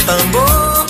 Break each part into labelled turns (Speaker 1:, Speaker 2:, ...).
Speaker 1: tambor,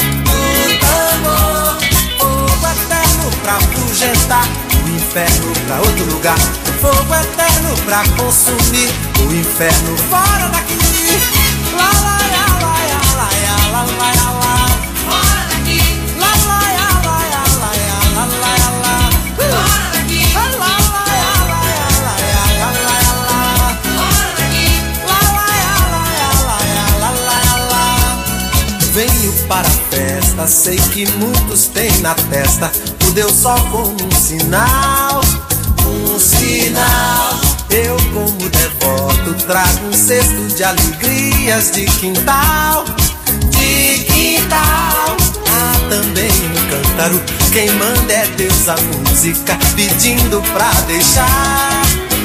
Speaker 1: fogo eterno pra afugentar o inferno pra outro lugar, fogo eterno pra consumir o inferno fora daqui. Lá, lá, lá, lá, lá, lá, lá, lá, lá. Fora daqui. Lá, lá, lá, lá, lá, lá, lá, lá. Fora daqui. Lá, lá, lá, lá, lá, lá, lá, lá. Fora daqui. Lá, lá, lá, lá, lá. Venho para a festa, sei que muitos têm na testa o Deus Sol como um sinal, um sinal. Eu como devoto trago um cesto de alegrias de quintal, de quintal. Há também um cântaro, quem manda é Deus a música, pedindo pra deixar,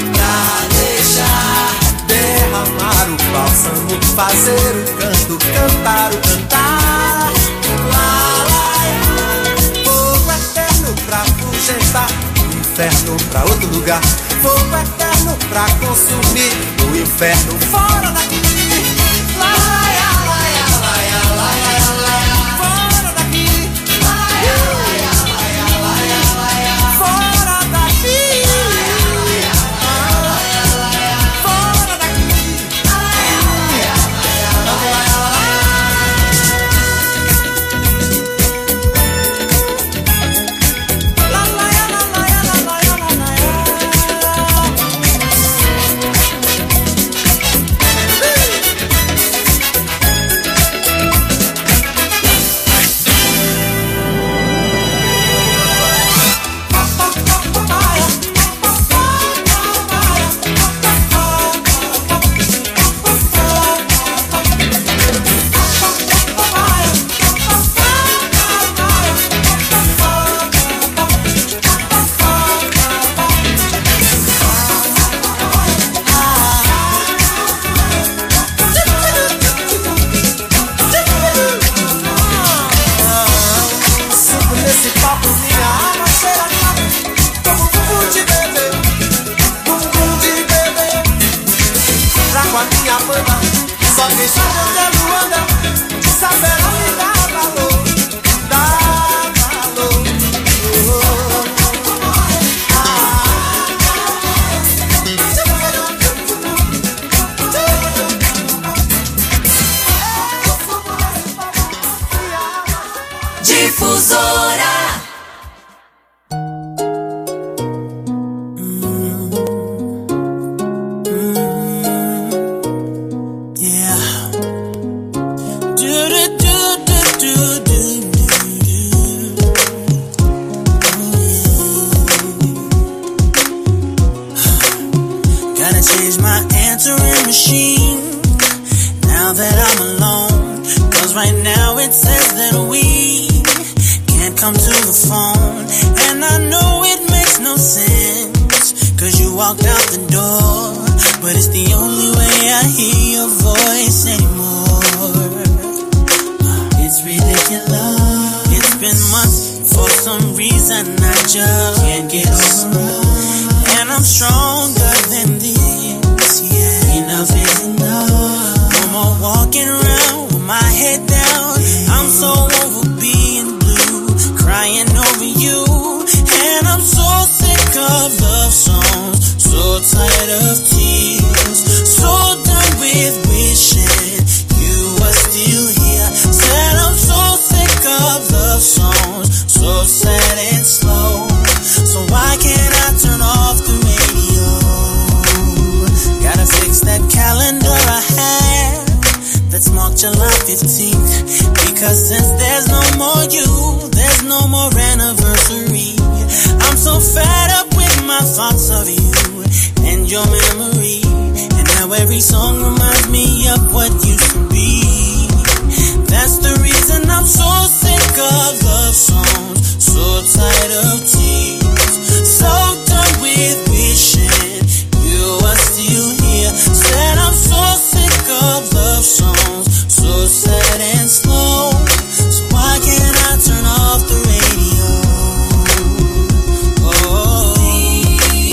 Speaker 1: derramar o bálsamo, fazer o canto, cantar o cantar. Lá, lá, lá. Fogo eterno pra afugentar o inferno pra outro lugar, fogo eterno pra consumir o inferno fora daqui. Lá, lá, lá, lá, lá, lá, lá. Fora daqui. Lá, lá, lá, lá, lá, lá. Fora daqui. Fora daqui.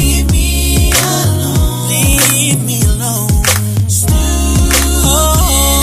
Speaker 2: Leave me alone.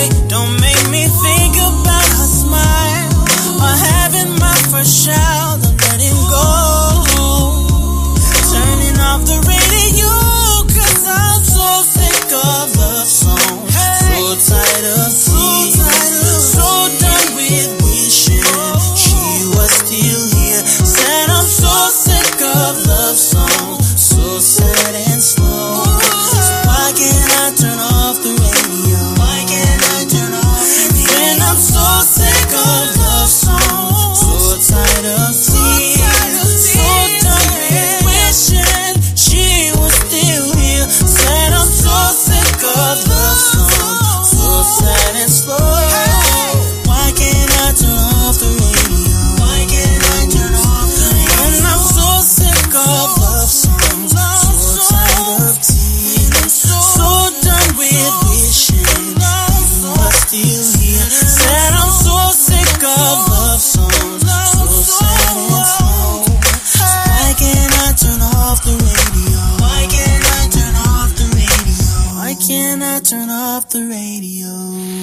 Speaker 2: day. Don't make me think about her smile or having my first child. I'm letting go, turning off the radio, 'cause I'm so sick of love songs, so tired of tears, so done with wishing she was still here. Said I'm so sick of love songs, so sad and slow. So why can't I turn off the radio? Why can't I turn off the radio? When I'm so sick of love songs, so tired of tears, so done with wishing she was still here. Said I'm so sick of love songs, so sad and slow. Why can't I turn off the radio? Why can't I turn off the radio? When I'm so sick of love songs, so tired of tears, so done with wishing you were still here. Said I'm so sick of love songs, so sad and slow. So why can't I turn off the radio? Why can't I turn off the radio? Why can't I turn off the radio?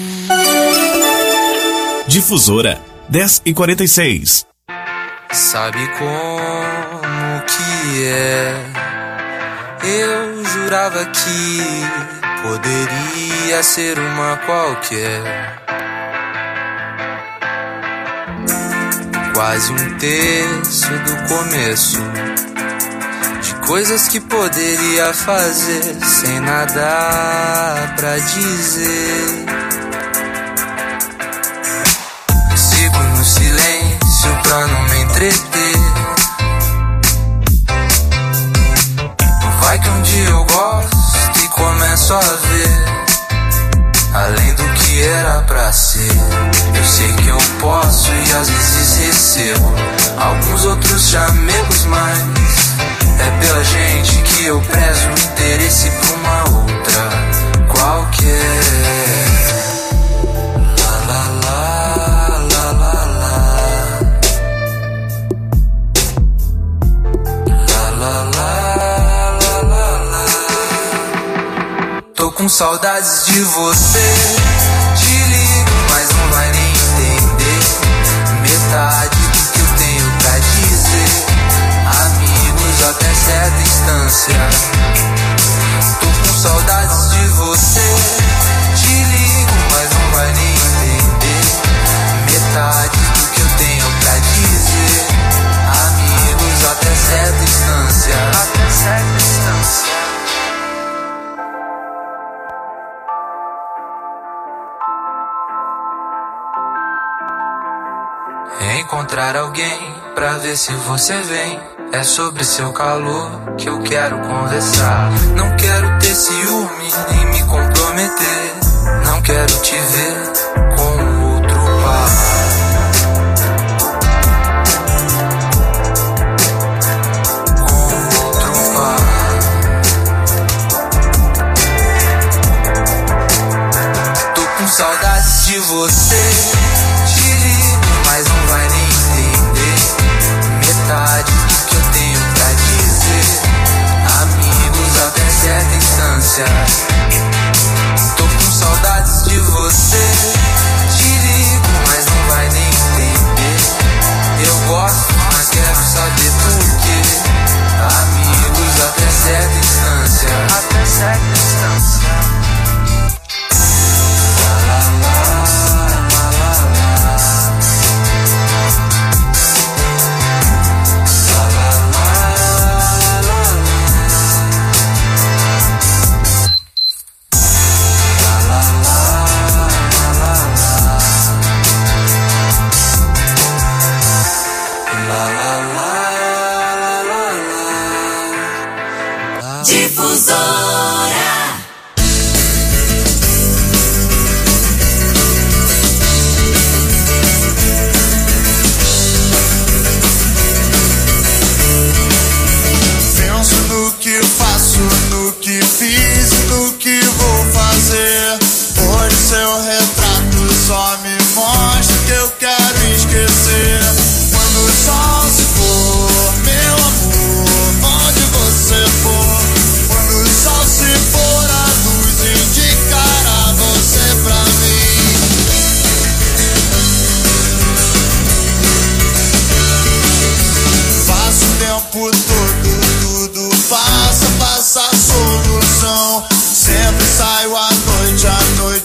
Speaker 3: Difusora 10h46.
Speaker 4: Sabe como que é? Eu jurava que poderia ser uma qualquer. Quase um terço do começo de coisas que poderia fazer sem nada pra dizer. Sigo no silêncio pra não me entreter. Vai que um dia eu gosto e começo a ver além do que era pra ser. Eu sei que eu posso e às vezes recebo alguns outros chamegos, mas é pela gente que eu prezo o interesse pra uma outra qualquer. La la la, la la la. La la la, la la la. Tô com saudades de você. Te ligo, mas não vai nem entender metade do que eu tenho pra dizer. Amigos até certa instância. Tô com saudades de você. Te ligo, mas não vai nem entender metade do que eu tenho pra dizer. Amigos até certa instância. Até certa instância. Encontrar alguém pra ver se você vem. É sobre seu calor que eu quero conversar. Não quero ter ciúme nem me comprometer. Não quero te ver com outro par. Com outro par. Tô com saudades de você. Te ligo, mas não vai nem entender metade do que eu tenho pra dizer. Amigos até certa instância. Tô com saudades de você. Te ligo, mas não vai nem entender. Eu gosto, mas quero saber porquê. Amigos até certa instância. Até certa instância. La la la, la la la.
Speaker 2: Difusora.
Speaker 5: Penso no que faço, no que fiz e no que vou fazer. Hoje seu retrato só me mostra o que eu quero esquecer. Quando o sol se for, meu amor, onde você for. Quando o sol se for, a luz indicará você pra mim.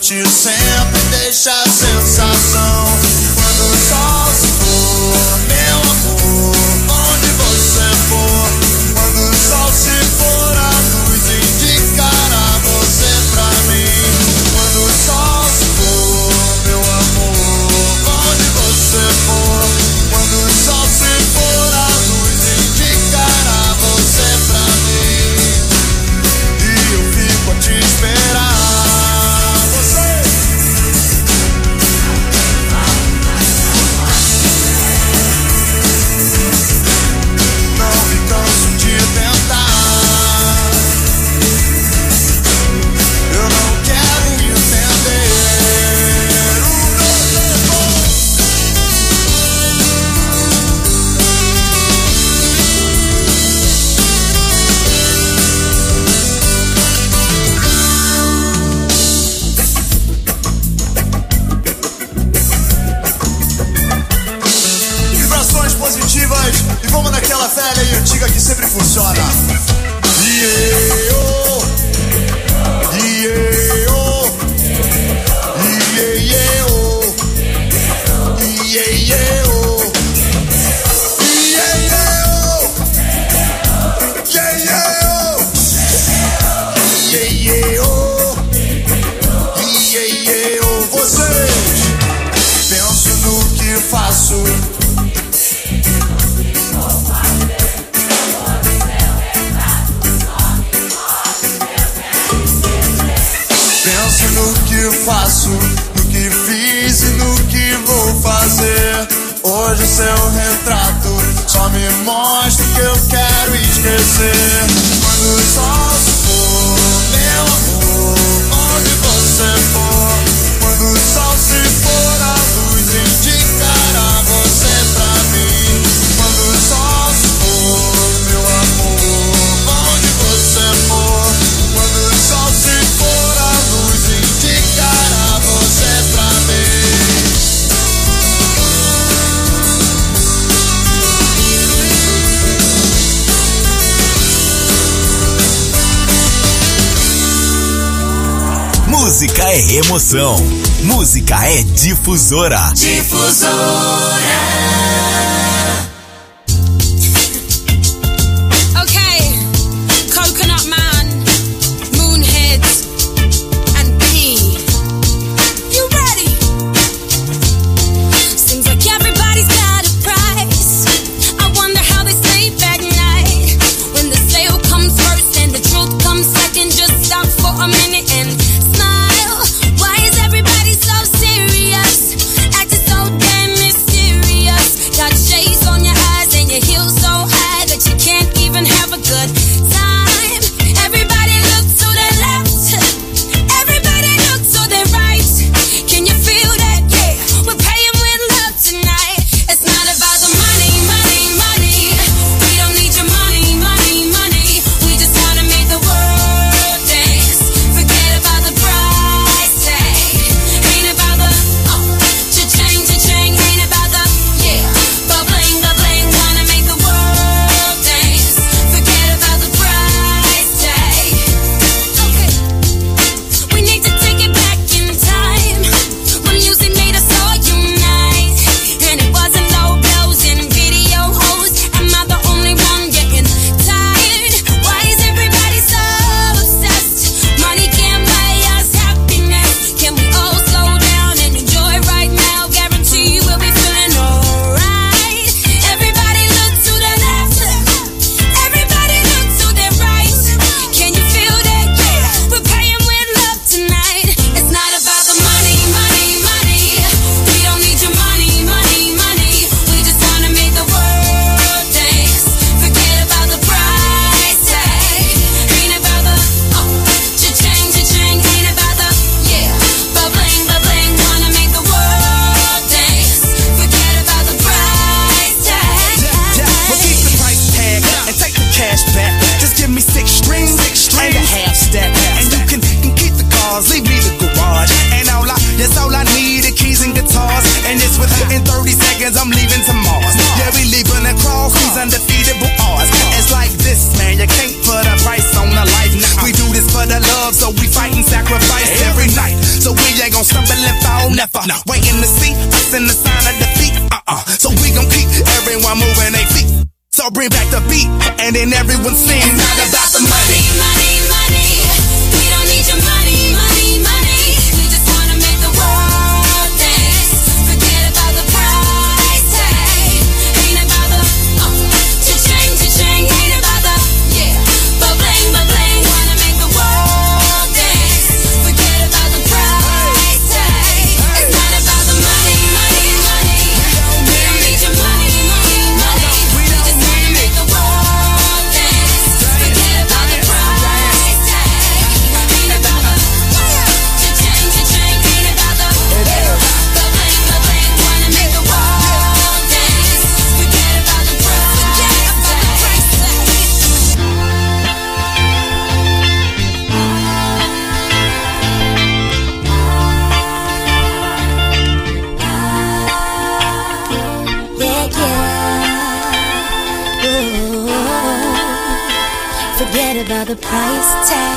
Speaker 5: curte sempre, deixa a sensação. Quando o sol se for, meu amor, onde você for. Quando o sol se for, a luz indicará você pra mim. Quando o sol se for, meu amor, onde você for. Quando o sol se for, a luz indicará você pra mim. E eu fico a te esperar. E vamos naquela velha e antiga que sempre funciona. Vocês, penso no que faço. No que faço, no que fiz e no que vou fazer. Hoje seu retrato só me mostra o que eu quero esquecer. Quando o sol se for, meu amor, onde você for. Quando o sol se for, a luz indicará você pra mim. Quando o sol se for, meu amor, onde você for. Quando o sol se for, a luz indicará você pra mim.
Speaker 3: Música é emoção. Música é Difusora.
Speaker 2: Difusora.
Speaker 6: Acting so damn mysterious. never waiting to see us in the sign of defeat. So we gon' keep everyone moving their feet. So bring back the beat, and then everyone sings. It's not about the money.
Speaker 2: Money, money. We don't need your money, money, money. We just wanna make the world dance. Forget about the price tag. Ain't about the cha-ching. Ain't about the ba-bling. Wanna make the world dance. Forget about the price tag. It's not about the money, money, money. We don't need your money, money, money. We just wanna make the world dance. Forget about the price tag. Ain't about the cha-ching. Ain't about the ba-bling. Wanna make the world dance. Forget about the price tag. Forget about the price tag.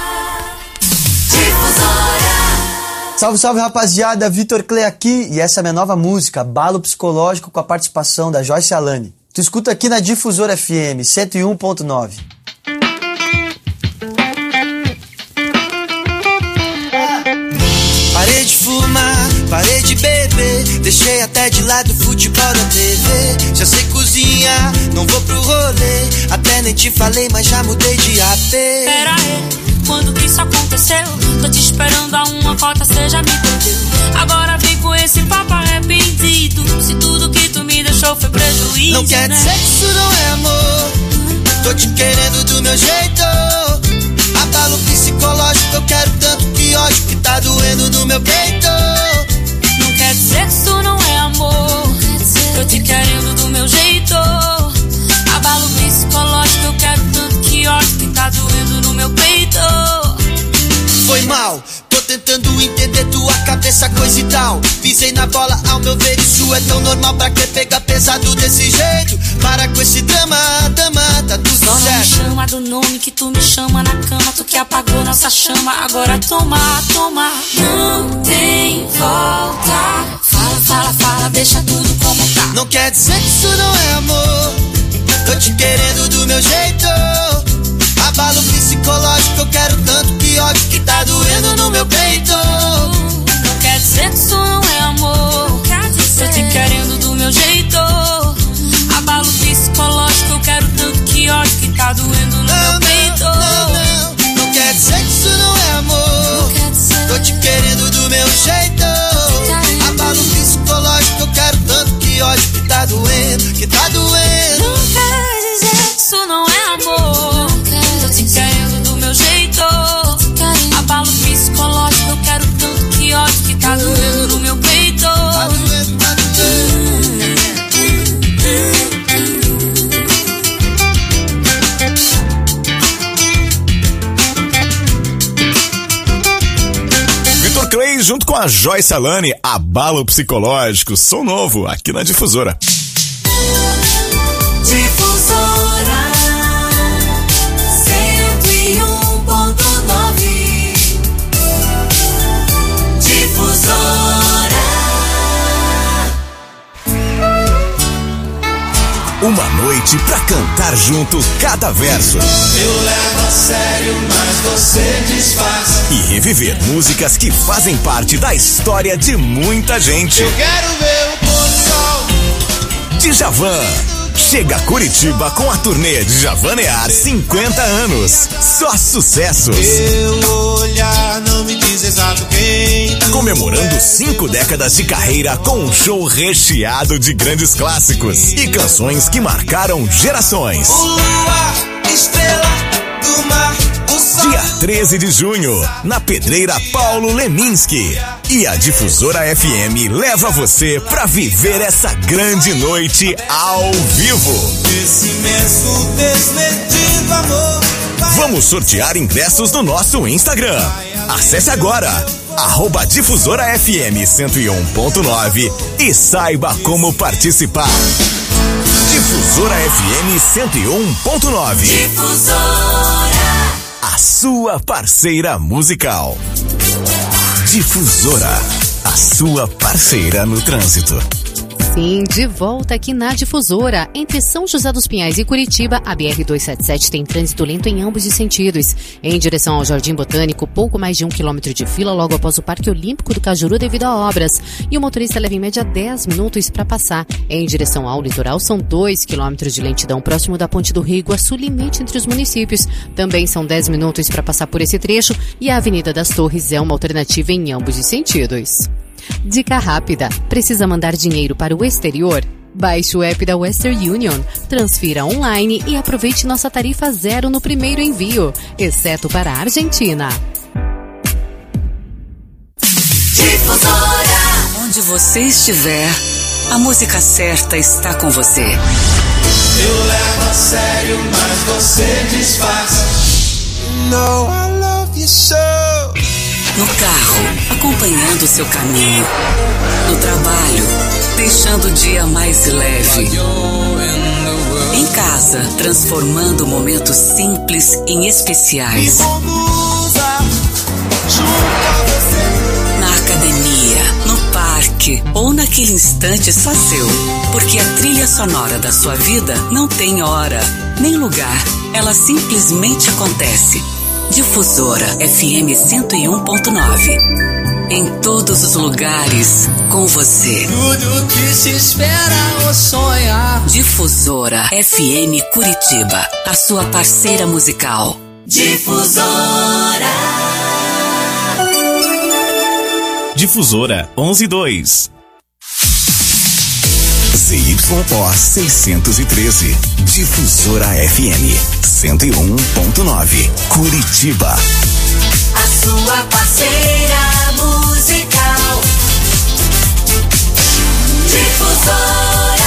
Speaker 7: Salve, salve, rapaziada, Vitor Clay aqui e essa é a minha nova música, Abalo Psicológico, com a participação da Joyce Alane. Tu escuta aqui na Difusora FM 101.9.
Speaker 1: Parei de fumar, parei de beber, deixei até de lado o futebol da TV. Já sei cozinhar, não vou pro rolê, até nem te falei, mas já mudei de AP.
Speaker 2: Pera aí, quando que isso aconteceu? Tô te esperando a uma cota, cê já me perdeu. Agora vem com esse papo arrependido, se tudo que tu me deixou foi prejuízo.
Speaker 1: Não quer dizer que isso não é amor, tô te querendo do meu jeito. Abalo psicológico, eu quero tanto que ódio que tá doendo no meu peito.
Speaker 2: Não quer dizer que isso não é amor, tô te querendo do meu jeito. Abalo psicológico, eu quero tanto que ódio que tá doendo no meu peito.
Speaker 1: Foi mal, tô tentando entender tua cabeça, coisa e tal. Pisei na bola, ao meu ver isso é tão normal. Pra que pegar pesado desse jeito? Para com esse drama, dama, tá tudo
Speaker 2: só
Speaker 1: certo.
Speaker 2: Não me chama do nome que tu me chama na cama. Tu que apagou nossa chama, agora toma. Não tem volta. Fala, deixa tudo como tá.
Speaker 1: Não quer dizer que isso não é amor, tô te querendo do meu jeito. Abalo psicológico, eu quero tanto que ódio que tá doendo no meu peito.
Speaker 2: Não quer dizer que isso não é amor, tô te querendo do meu jeito. Abalo psicológico, eu quero tanto que ódio que tá doendo no meu peito.
Speaker 1: Não quer dizer que isso não é amor, tô te querendo do meu jeito. Abalo psicológico, eu quero tanto que ódio que tá doendo, que tá doendo.
Speaker 2: Não quer dizer que isso não é amor, tô te querendo do meu jeito. Abalo psicológico, eu quero tanto que ódio que tá doendo no meu peito.
Speaker 1: Tá doendo, tá doendo.
Speaker 3: Vitor Clay junto com a Joyce Alane, Abalo Psicológico, som novo aqui na Difusora.
Speaker 2: Difusora 101.9. Difusora.
Speaker 3: Uma noite pra cantar junto cada verso.
Speaker 5: Eu levo a sério, mas você desfaz.
Speaker 3: E reviver músicas que fazem parte da história de muita gente.
Speaker 5: Eu quero ver o pôr do sol.
Speaker 3: Djavan chega a Curitiba com a turnê Djavanear 50 anos. Só sucessos.
Speaker 5: Meu olhar não me diz exato quem tu
Speaker 3: Comemorando
Speaker 5: és.
Speaker 3: 5 décadas de carreira com um show recheado de grandes clássicos e canções que marcaram gerações.
Speaker 1: O luar, estrela do mar, o sol.
Speaker 3: Dia 13 de junho, na Pedreira Paulo Leminski. E a Difusora FM leva você pra viver essa grande noite ao vivo.
Speaker 1: Esse imenso desmedido amor.
Speaker 3: Vamos sortear ingressos no nosso Instagram. Acesse agora, @Difusora FM 101.9 e saiba como participar. Difusora FM 101.9.
Speaker 2: Difusora.
Speaker 3: A sua parceira musical. Difusora, a sua parceira no trânsito.
Speaker 8: Sim, de volta aqui na Difusora. Entre São José dos Pinhais e Curitiba, a BR-277 tem trânsito lento em ambos os sentidos. Em direção ao Jardim Botânico, pouco mais de 1 quilômetro de fila logo após o Parque Olímpico do Cajuru devido a obras. E o motorista leva em média 10 minutos para passar. Em direção ao litoral, são 2 quilômetros de lentidão próximo da Ponte do Rio Iguaçu, limite entre os municípios. Também são 10 minutos para passar por esse trecho e a Avenida das Torres é uma alternativa em ambos os sentidos. Dica rápida: precisa mandar dinheiro para o exterior? Baixe o app da Western Union, transfira online e aproveite nossa tarifa zero no primeiro envio, exceto para a Argentina.
Speaker 9: Difusora. Onde você estiver, a música certa está com você.
Speaker 5: Eu levo a sério, mas você disfarça. No, I love you so.
Speaker 9: No carro, acompanhando o seu caminho. No trabalho, deixando o dia mais leve. Em casa, transformando momentos simples em especiais. Na academia, no parque ou naquele instante só seu. Porque a trilha sonora da sua vida não tem hora, nem lugar. Ela simplesmente acontece. Difusora FM 101.9. Em todos os lugares, com você.
Speaker 5: Tudo que se espera ou sonha.
Speaker 9: Difusora FM Curitiba, a sua parceira musical.
Speaker 2: Difusora.
Speaker 3: Difusora 112. ZYO 613. Difusora FM 101.9. Curitiba.
Speaker 2: A sua parceira musical. Difusora.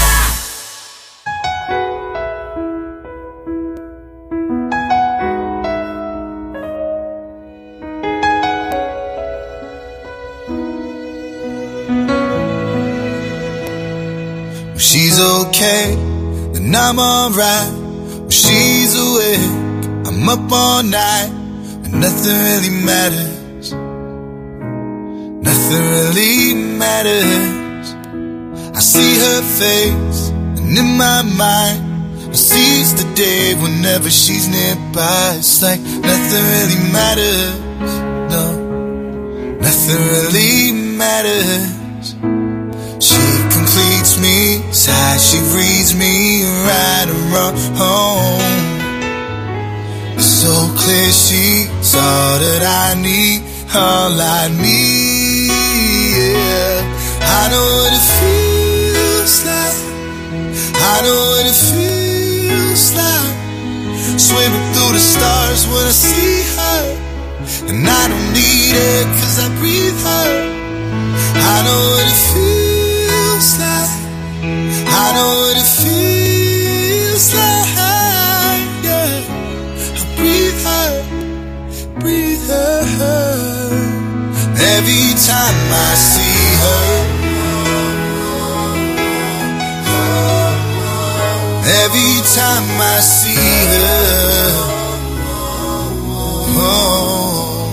Speaker 5: She's okay, then I'm alright. When she's awake, I'm up all night. And nothing really matters. Nothing really matters. I see her face, and in my mind, I seize the day whenever she's nearby. It's like nothing really matters. No, nothing really matters. She completes me, sigh, she reads me right and wrong. It's so clear she's all that I need, all I need, yeah. I know what it feels like, I know what it feels like. Swimming through the stars when I see her. And I don't need her 'cause I breathe her. I know what it feels like, I know what it feels like, yeah. I breathe her, breathe her. Every time I see her, every time I see her, oh.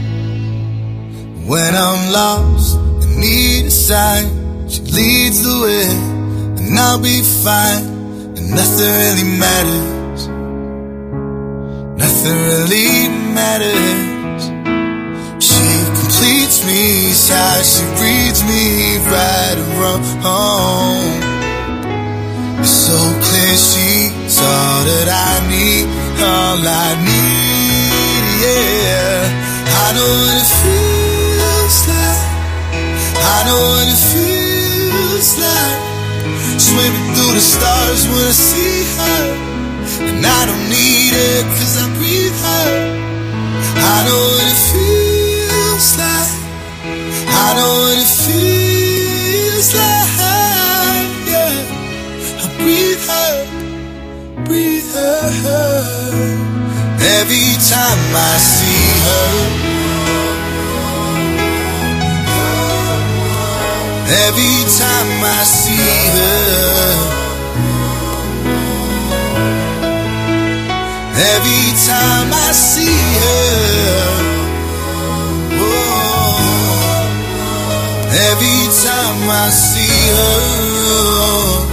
Speaker 5: When I'm lost and need a sign, she leads the way, and I'll be fine, and nothing really matters. Nothing really matters. She completes me, she reads me right and wrong. It's so clear she's all that I need, all I need, yeah. I know what it feels like, I know what it feels like. Swimming through the stars when I see her. And I don't need her 'cause I breathe her. I know what it feels like, I know what it feels like, yeah. I breathe her, breathe her. Every time I see her, every time I see her, every time I see her, oh, Every time I see her,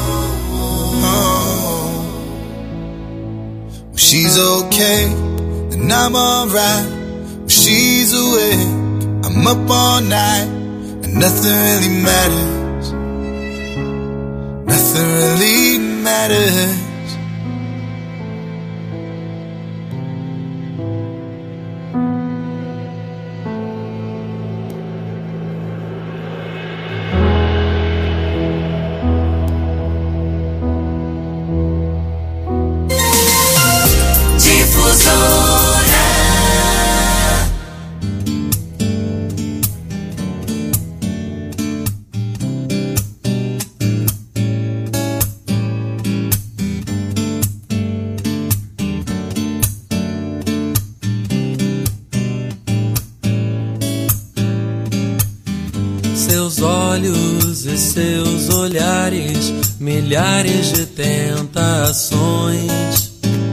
Speaker 5: when she's okay, then I'm alright. When she's awake, I'm up all night, and nothing really matters. Nothing really matters.
Speaker 10: Seus olhos e seus olhares, milhares de tentações.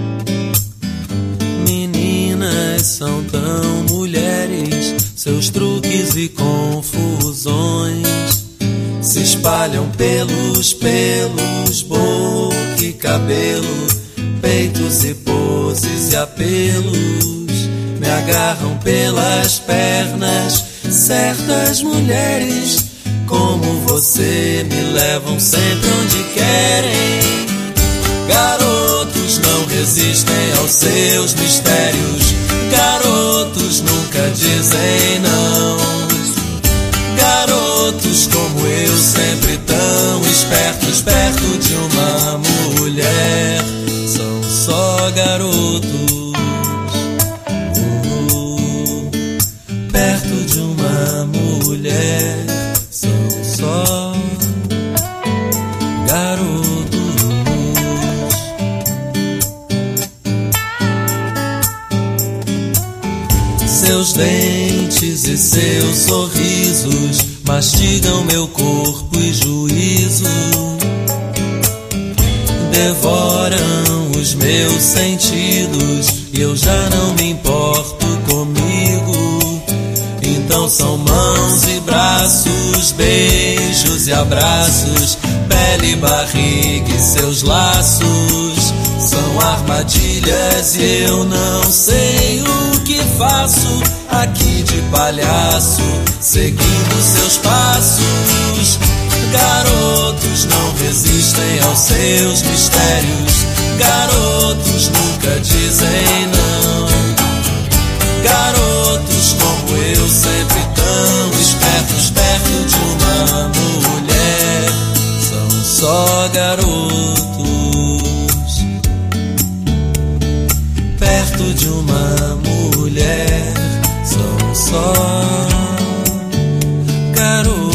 Speaker 10: Meninas são tão mulheres, seus truques e confusões se espalham pelos pelos, boca e cabelo, peitos e poses e apelos. Me agarram pelas pernas, certas mulheres como você me levam sempre onde querem. Garotos não resistem aos seus mistérios, garotos nunca dizem não. Garotos como eu, sempre tão espertos, perto de uma mulher, são só garotos. Perto de uma mulher, são só garotos. Seus dentes e seus sorrisos mastigam meu corpo e juízo, devoram os meus sentidos e eu já não me importo comigo. Então são mãos e braços, beijos e abraços, pele e barriga e seus laços. São armadilhas e eu não sei o que faço aqui de palhaço, seguindo seus passos. Garotos não resistem aos seus mistérios, garotos nunca dizem não. Garotos como eu, sempre tão espertos, perto de uma mulher, são só garotos. Perto de uma mulher, são só garotos.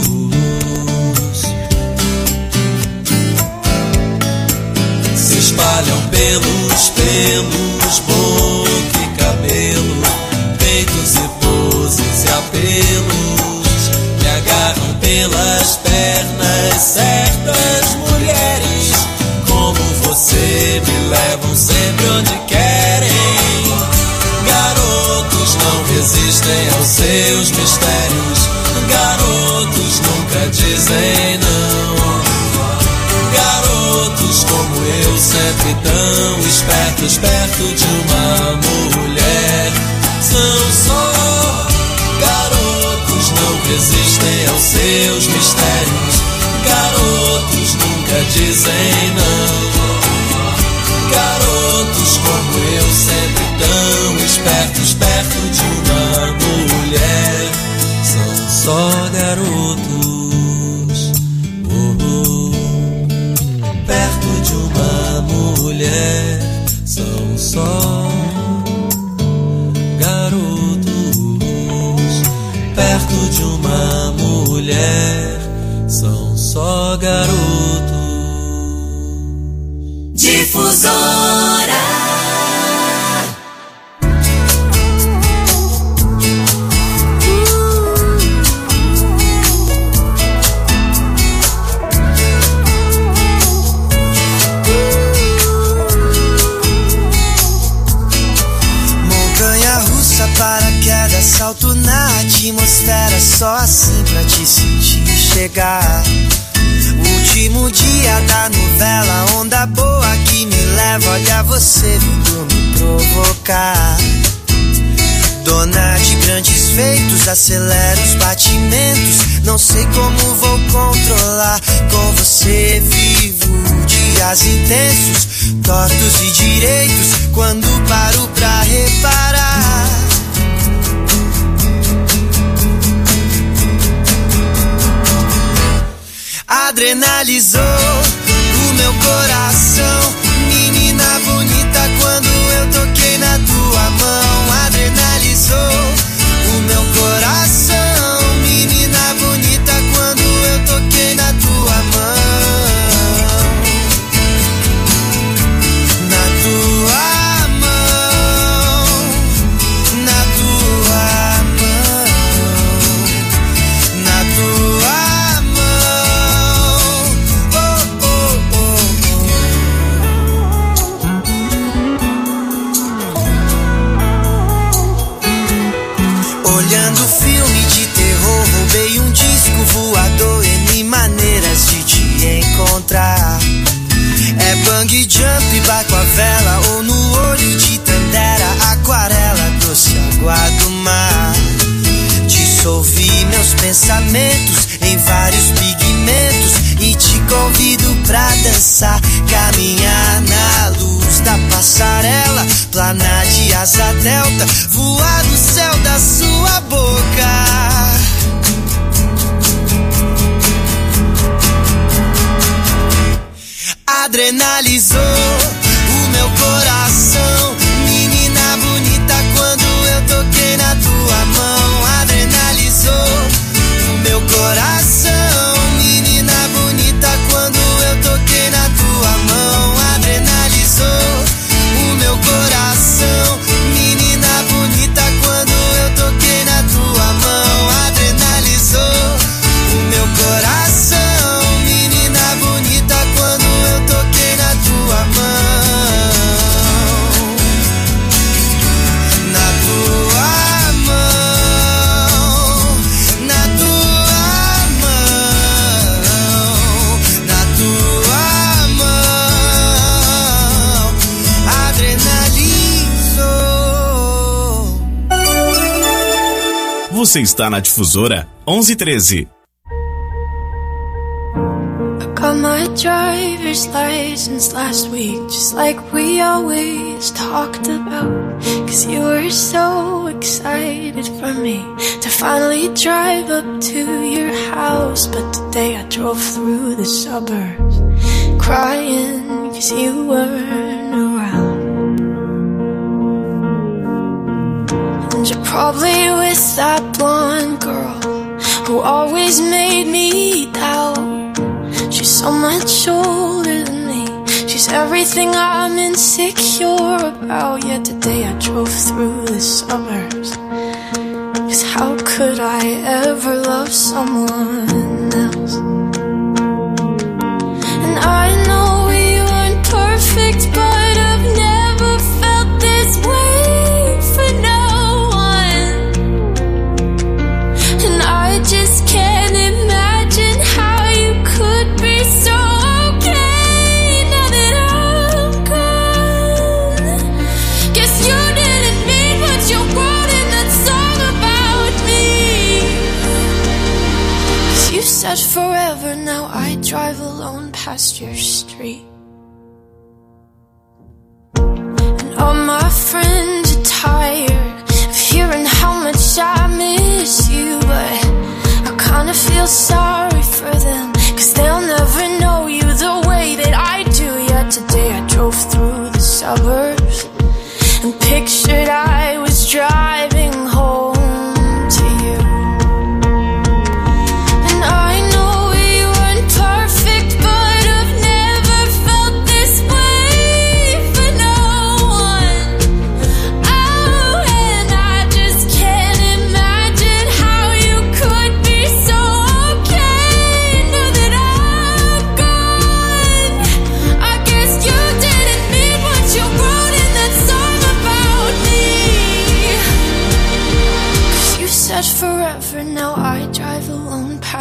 Speaker 10: Se espalham pelos pelos, boca e cabelo, peitos e poses e apelos. Me agarram pelas pernas, certas mulheres como você me levam sempre onde querem. Garotos não resistem aos seus mistérios, garotos nunca dizem não. Garotos como eu, sempre tão espertos, perto de uma mulher, são só garotos, não resistem aos seus mistérios, garotos nunca dizem não. Garotos como eu, sempre tão espertos, perto de uma mulher, são só garotos. Perto de uma mulher, são só garotos. Perto de uma mulher, são só garotos.
Speaker 2: Difusora.
Speaker 1: Montanha russa, paraquedas, salto na atmosfera, só assim pra te sentir chegar. Último dia da novela, onda boa que me leva. Olha você vindo me provocar. Dona de grandes feitos, acelera os batimentos. Não sei como vou controlar. Com você vivo dias intensos, tortos e direitos, quando paro pra reparar. Adrenalizou o meu coração, menina bonita, quando eu toquei na tua mão. Adrenalizou o meu coração, menina bonita, quando eu toquei na tua mão. Na tua mão, na tua mão, na tua mão. Oh, oh, oh. Olhando filme de terror, roubei um disco voador, N maneiras de te encontrar. É bang jump, barco a vela, ou no olho de Tandera, aquarela, doce água do mar. Dissolvi meus pensamentos em vários pigmentos e te convido pra dançar, caminhar na luz da passarela, planar de asa delta, voar no céu da sua boca. Adrenalizou o meu coração, menina bonita, quando eu toquei na tua mão. Adrenalizou o meu coração, menina bonita, quando eu toquei na tua mão. Adrenalizou o meu coração, menina bonita, quando eu toquei na tua mão. Adrenalizou o meu coração, menina bonita, quando eu toquei na tua mão. Na tua mão, na tua mão, na tua mão. Adrenalizou.
Speaker 3: Você está na Difusora 1113.
Speaker 11: Got my driver's license last week, just like we always talked about. Cause you were so excited for me to finally drive up to your house. But today I drove through the suburbs crying cause you weren't around. And you're probably with that blonde girl who always made me doubt. She's so much older than me, she's everything I'm insecure about. Yet today I drove through the suburbs, cause how could I ever love someone else? And I know we weren't perfect, but I've never felt this way for no one. And I just can't imagine how you could be so okay now that I'm gone. Guess you didn't mean what you wrote in that song about me. 'Cause you said forever, now I drive alone past your street. And all my friends are tired of hearing how much I miss you, but I kinda feel sorry for them, 'cause they'll never know you the way that I do. Yet today I drove through the suburbs and pictured I was driving home to you. And I know we weren't perfect, but I've never felt this way for no one. Oh, and I just can't imagine how you could be so okay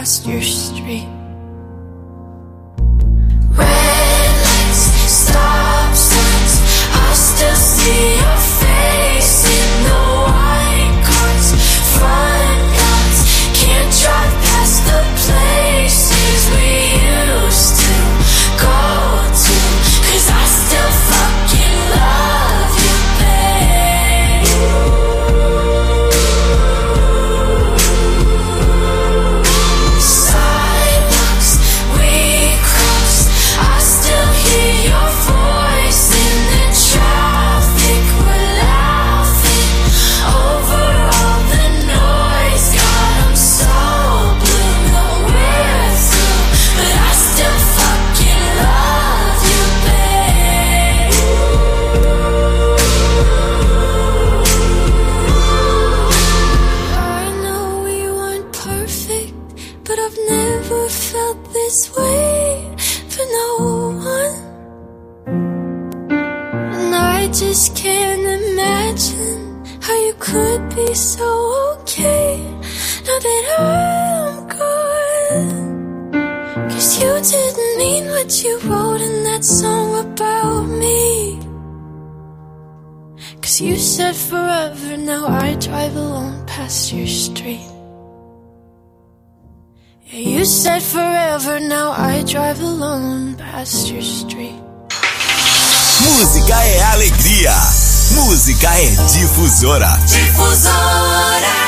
Speaker 11: past your street. Red lights, stop signs, I still see your face in the white cars, front yards, can't drive past the places we used to go to, 'cause I still fucking love you, babe. Sidewalks we crossed, I still hear your voice in the traffic. We're laughing over all the noise. God, I'm so blue, no we're through, but I still fucking love you, babe. I know we weren't perfect, but I've never felt this way for no one. And I just can't imagine how you could be so okay now that I'm gone. 'Cause you didn't mean what you wrote in that song about me. 'Cause you said forever, now I drive alone past your street. Yeah, you said forever, now I drive alone past your street.
Speaker 3: Música é alegria. Música é Difusora.
Speaker 11: Difusora.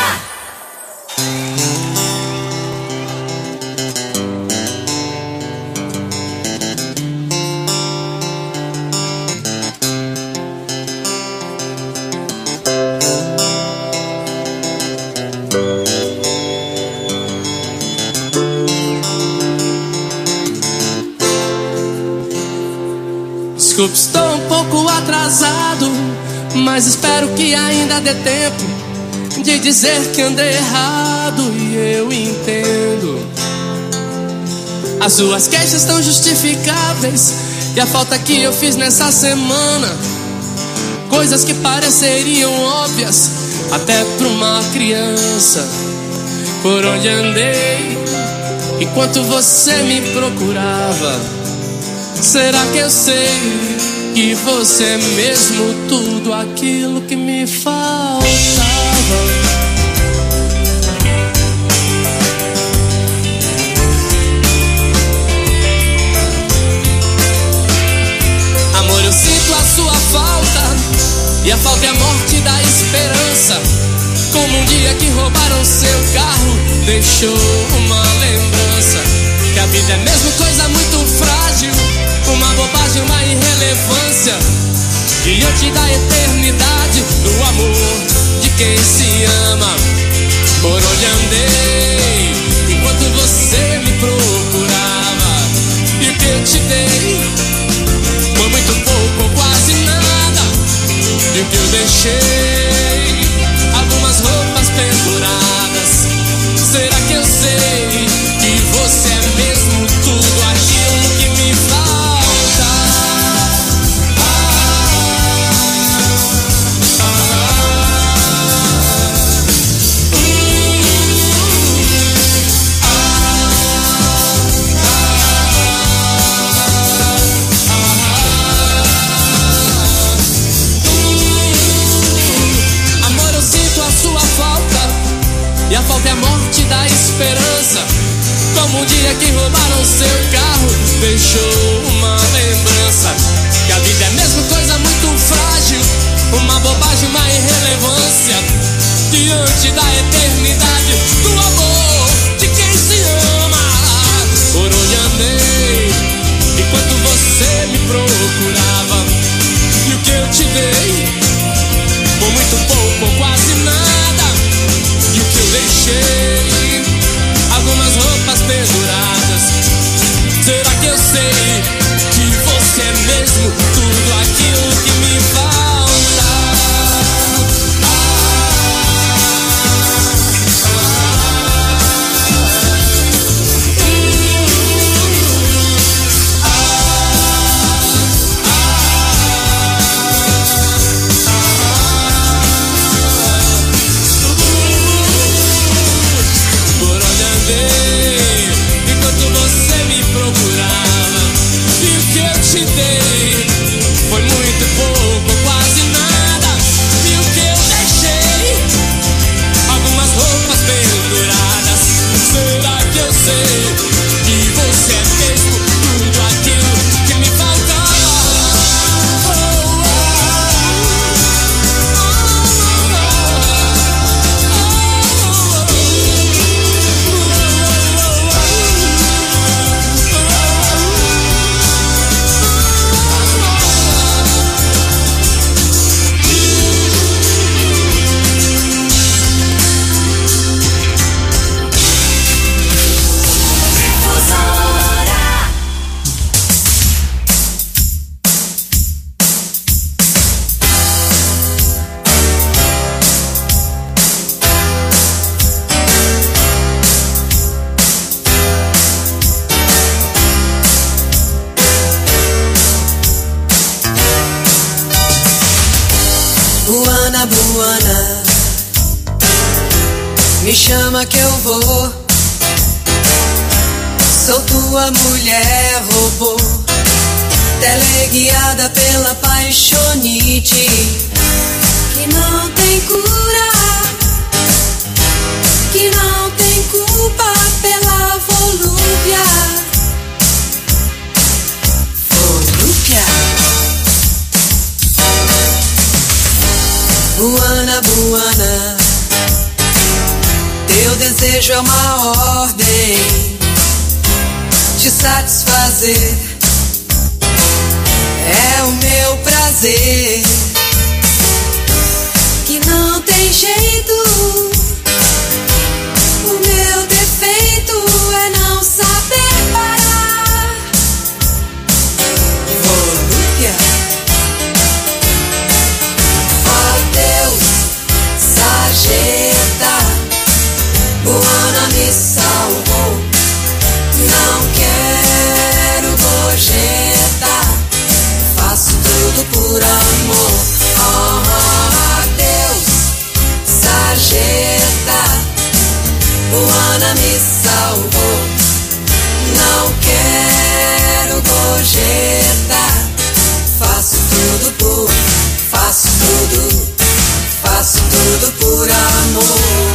Speaker 10: Desculpe, estou um pouco atrasado, mas espero que ainda dê tempo de dizer que andei errado e eu entendo. As suas queixas estão justificáveis e a falta que eu fiz nessa semana, coisas que pareceriam óbvias até pra uma criança. Por onde andei enquanto você me procurava? Será que eu sei que você é mesmo tudo aquilo que me faltava? Amor, eu sinto a sua falta, e a falta é a morte da esperança. Como um dia que roubaram seu carro, deixou uma lembrança. Que a vida é mesmo coisa muito frágil, uma bobagem, uma irrelevância, diante da eternidade do amor de quem se ama. Por onde andei enquanto você me procurava, e o que eu te dei foi muito pouco ou quase nada. E o que eu deixei, algumas roupas penduradas. Será que eu sei que você é mesmo tudo aquilo que me falta? Amor, eu sinto a sua falta, e a falta é a morte da esperança. Como um dia que roubaram seu carro, deixou uma lembrança. Que a vida é mesmo coisa muito frágil, uma bobagem, uma irrelevância, diante da eternidade do amor de quem se ama. Por onde andei enquanto você me procurava, e o que eu te dei foi muito pouco ou quase nada. E o que eu deixei, algumas roupas penduradas. Será que eu sei que você é mesmo tudo aquilo que me falta?
Speaker 12: chama que eu vou. Sou tua mulher robô, teleguiada pela paixonite que não tem cura, que não tem culpa pela volúpia. Volúpia. Buana, buana, teu desejo é uma ordem, te satisfazer é o meu prazer, que não tem jeito. O meu defeito é não saber parar. Volúpia. Ó Deus, sarjeta, Buana me salvou. Não quero gorjeta, faço tudo por amor. Oh, Deus, sarjeta, Buana me salvou. Não quero gorjeta, faço tudo por amor.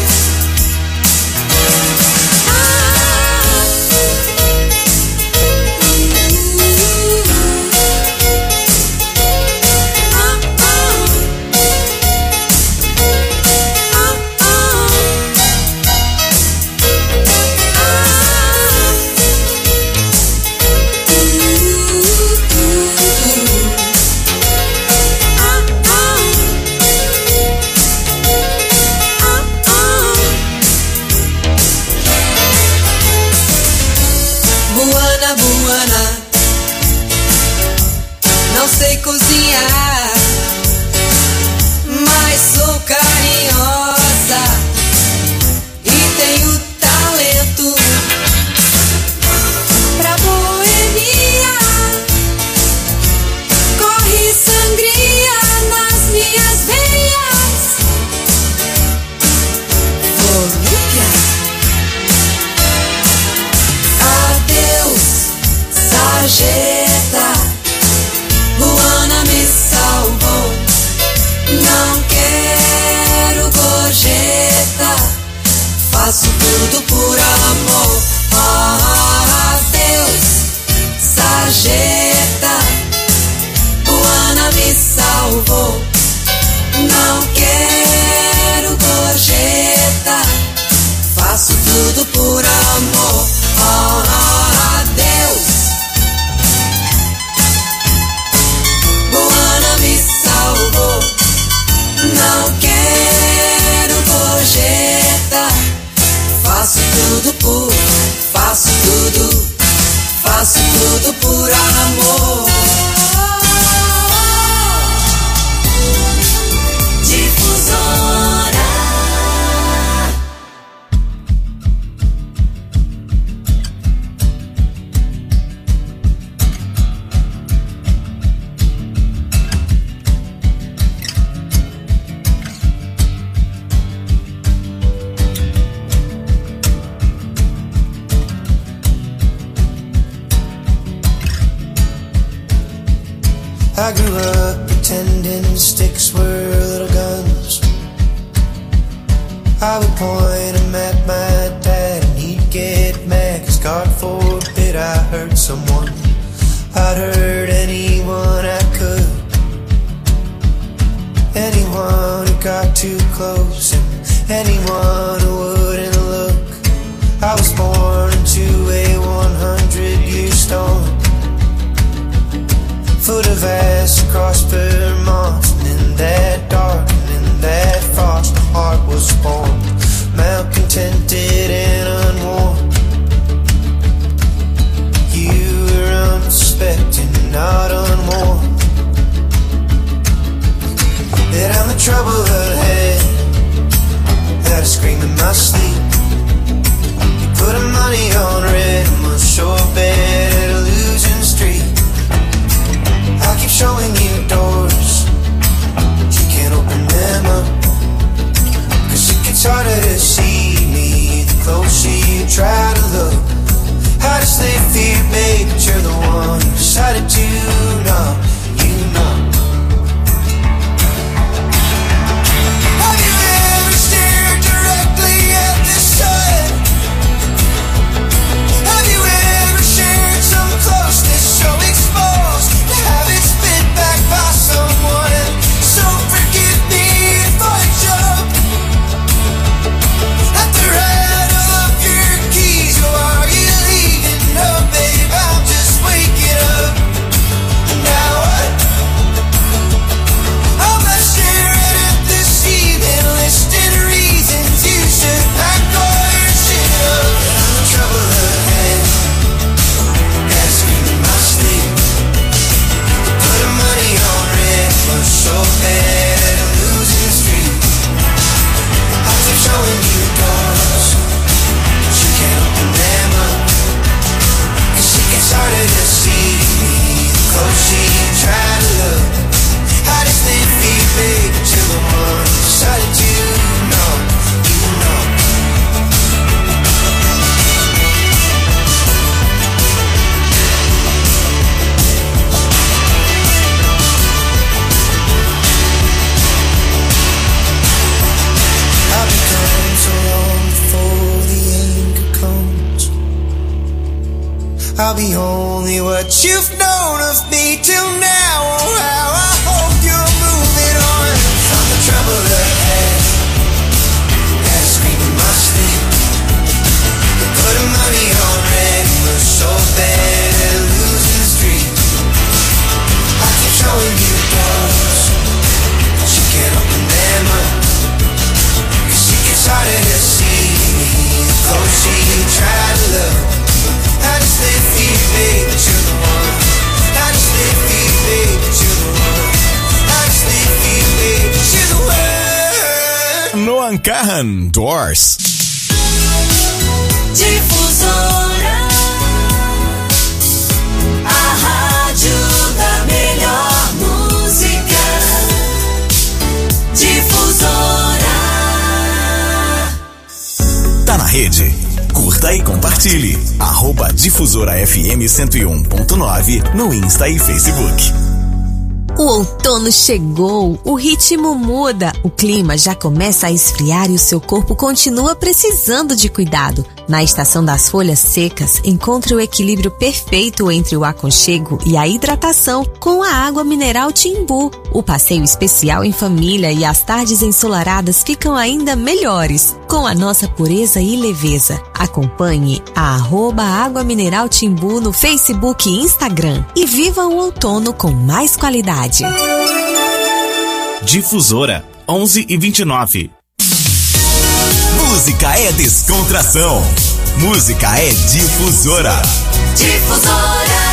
Speaker 12: Não sei cozinhar, mas sou carinhosa e tenho talento pra boemia. Corre sangria nas minhas veias. Volúpia. Adeus, sarjeta, Buana me salvou. Não quero gorjeta, faço tudo por amor. Oh, Deus, sarjeta, Buana me salvou. Não quero gorjeta, faço tudo por amor. Oh, Deus, Buana me salvou. Não quero gorjeta, faço tudo por amor. Difusora.
Speaker 13: I grew up pretending sticks were little guns. I would point them at my dad and he'd get mad, 'cause God forbid I hurt someone. I'd hurt anyone I could, anyone who got too close and anyone who wouldn't look. I was born into a 100-year storm, foot of ass across Vermont, and in that dark and in that frost my heart was born, malcontented and unwarm. You were unsuspecting, not unwarned, that I'm the trouble ahead, that I scream in my sleep. You put a money I'll be only what you've known of me till now. Oh, how I hope you're moving on from the trouble ahead. Had a scream in my sleep. Putting money on red was so bad at losing street. I keep showing you doors, but you can't open them up. Cause it gets harder to see the closer you try to look. I just live for you, babe, but you're the one. I just live for you, babe, but you're the one. I just live for you, babe, but you're the one.
Speaker 3: Noah Kahan, Doors.
Speaker 12: Difusora, a rádio da melhor música. Difusora.
Speaker 3: Tá na rede? Curta e compartilhe. @Difusora FM 101.9 no Insta e Facebook.
Speaker 14: O outono chegou, o ritmo muda, o clima já começa a esfriar e o seu corpo continua precisando de cuidado. Na estação das folhas secas, encontre o equilíbrio perfeito entre o aconchego e a hidratação com a água mineral Timbu. O passeio especial em família e as tardes ensolaradas ficam ainda melhores, com a nossa pureza e leveza. Acompanhe a @Água Mineral Timbu no Facebook e Instagram e viva o outono com mais qualidade.
Speaker 15: Difusora 11:29.
Speaker 3: Música é descontração. Música é difusora.
Speaker 12: Difusora.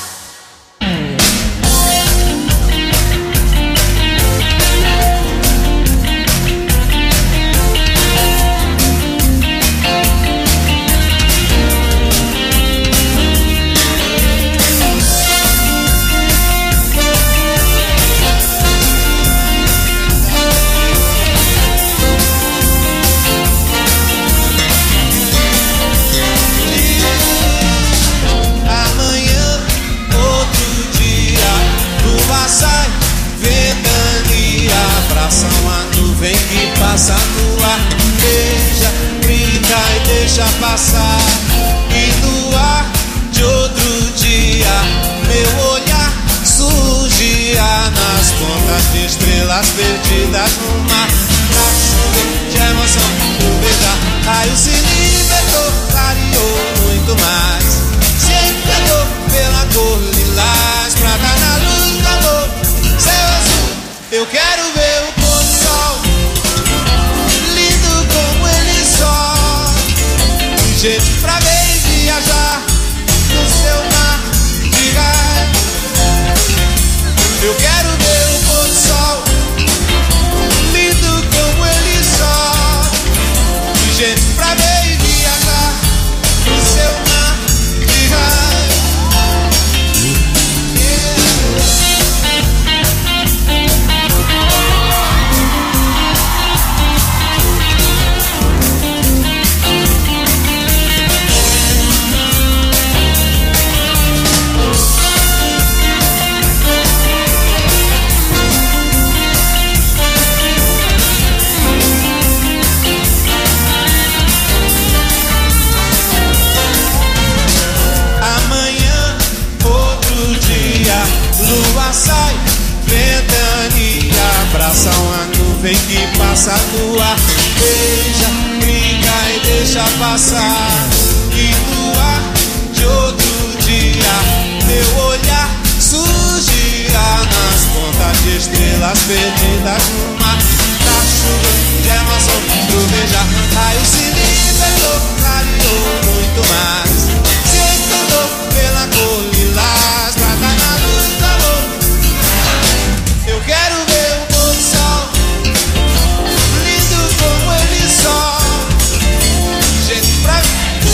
Speaker 5: Passa no ar, beija, brinca e deixa passar. E no ar de outro dia, meu olhar surgia nas pontas de estrelas perdidas no mar. Na chuva de emoção, por beijar, raio se libertou, clareou muito mais. Se encantou pela cor lilás, prata na luz do amor, céu azul. Eu quero ver o pôr do sol. Gente pra ver e viajar no seu mar de gás. Eu quero ver o pôr do sol, lindo como ele só. Gente pra ver e viajar no seu mar de gás. Lua sai, ventania, abraça uma nuvem que passa no ar. Beija, brinca e deixa passar. E no ar de outro dia, meu olhar surgia nas pontas de estrelas perdidas no mar. Na chuva de emoção, do beijar, raio se libertou, clareou muito mais. Se encantou pela cor lilás, prata na luz do amor. Eu quero ver o pôr do sol, lindo como ele só. Gente pra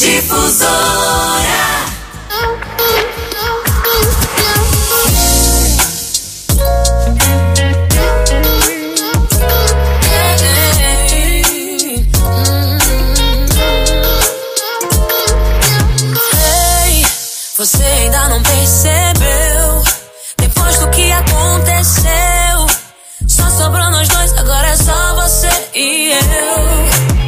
Speaker 12: Difusora.
Speaker 11: Você ainda não percebeu? Depois do que aconteceu, só sobrou nós dois, agora é só você e eu.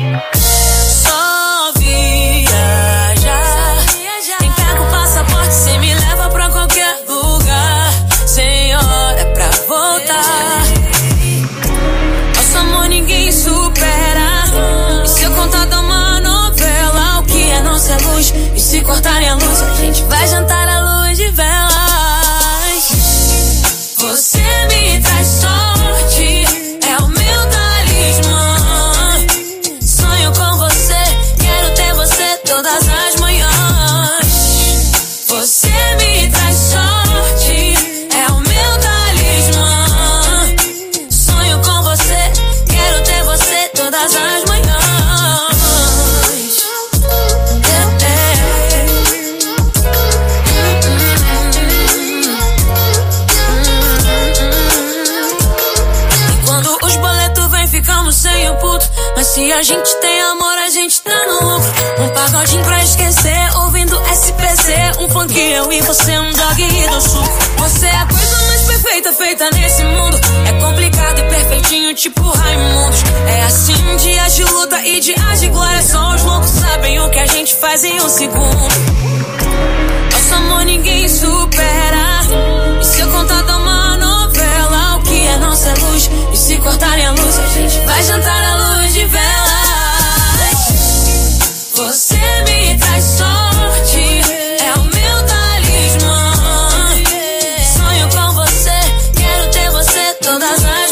Speaker 11: Só viajar. Nem pega o passaporte, cê me leva pra qualquer lugar. Sem hora pra voltar. Nosso amor ninguém supera. E se eu contar de uma novela, o que é nossa luz? E se cortarem a luz, a gente vai jantar à luz de velas. Você me traz sorte, é o meu talismã. Sonho com você, quero ter você todas as manhãs. Você me traz sorte, é o meu talismã. Sonho com você, quero ter você todas as manhãs. Sem o puto, mas se a gente tem amor, a gente tá no lucro. Um pagodinho pra esquecer, ouvindo SPC. Um funk eu e você, um dog e do suco. Você é a coisa mais perfeita feita nesse mundo. É complicado e perfeitinho, tipo Raimundos. É assim, dias de luta e dias de glória. Só os loucos sabem o que a gente faz em um segundo.